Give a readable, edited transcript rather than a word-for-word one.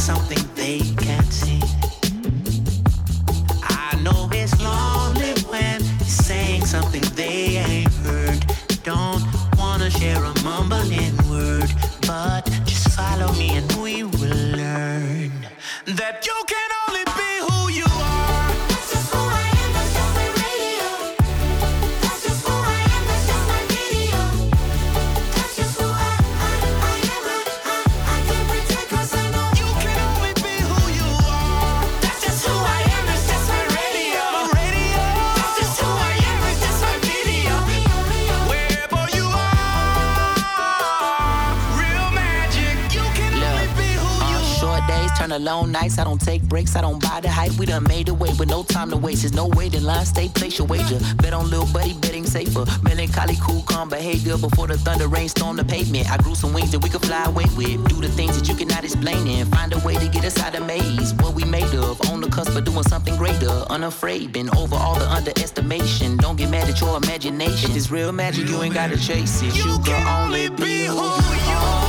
something they can't see. I know it's lonely when you're saying something they ain't heard. Don't wanna share a mumbling word, but just follow me and we will learn that you can only be who you are. That's just who I am, that's just my radio. That's just who I am, that's just my video. That's just who I am, I can't pretend 'cause I know You can only be who you are. that's just who I am, that's just my radio. That's just who I am, it's just my video. Wherever you are, real magic. You can only be who you are. Short days turn to long nights. I don't take breaks, I don't buy the hype. We done made a way with no time to waste. There's no waiting line, stay, place your wager. Bet on little buddy, betting safer. Melancholy, cool, calm behavior. Before the thunder rain storm the pavement, I grew some wings that we could fly away with. Do the things that you cannot explain and find a way to get us out of maze. What we made of, on the cusp of doing something greater. Unafraid, been over all the underestimation. Don't get mad at your imagination. If it's real magic, you ain't gotta chase it. You can only be who you are.